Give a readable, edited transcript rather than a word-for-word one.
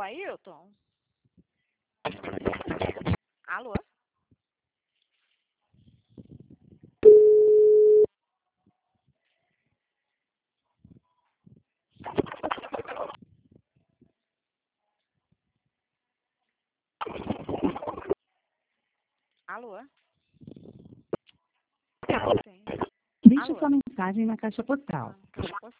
Ailton? Alô? Alô? Sim. Deixe Alô? sua mensagem na caixa postal. Caixa postal.